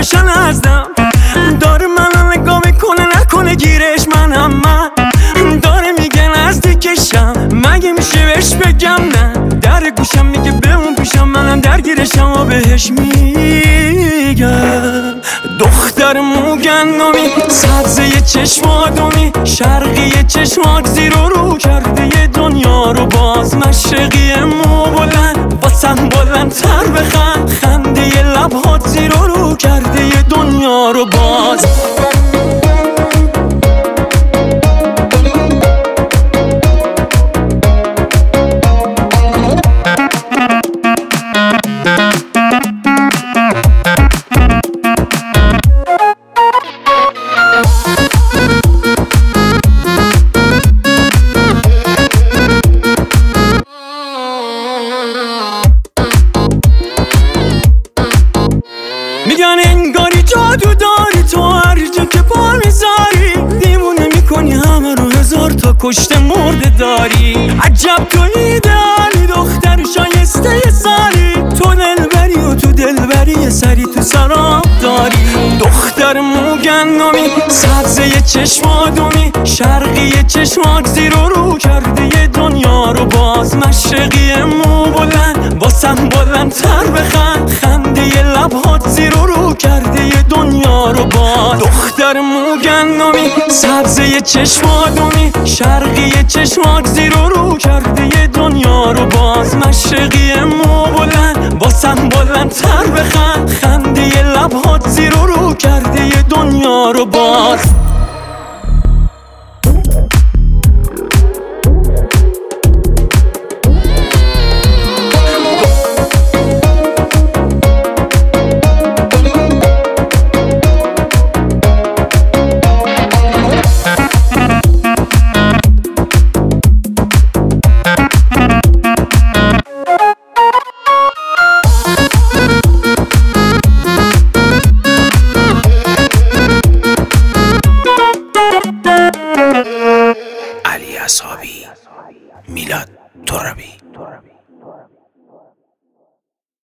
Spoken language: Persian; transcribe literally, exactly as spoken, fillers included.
چشماشو نزدم، داره منو نگاه میکنه نکنه گیرش منم من، داره میگه نزدیکشم مگه میشه بهش بگم نه، در گوشم میگه به اون پیشم منم درگیرشم و بهش میگم. دختر موگندمی سبزه چشم آدمی، شرقی چشمات زیر و رو کرده یه دنیا رو باز، مشرقی مو بلند باسم بلندتر بخند، خنده ی لبهات زیر و رو کرده یه دنیا رو باز. میگن انگاری جادو داری تو، هر جا که پا میذاری دیوونه میکنی همه رو، هزار تا کشته مرده داری. عجب تو ایدئالی دختر شایسته ی سالی، تو دلبری و تو دلبری سری تو سراب داری. دختر موگندمی سبزه ی چشم آدمی، شرقی چشمات زیر و رو کرده ی دنیا رو باز، مشرقی مو بلند باسم بلندتر بخند، خنده ی لبهات زیر و رو کرده ی دنیا رو باز. دختر موگندمی سبزه ی چشم آدمی، شرقی چشمات زیر و رو کرده ی دنیا رو باز، مشرقی مو بلند باسم بلندتر بخند، خنده ی لبهات زیر و رو کرده ی دنیا رو باز. علی اصحابی، میلاد ترابی.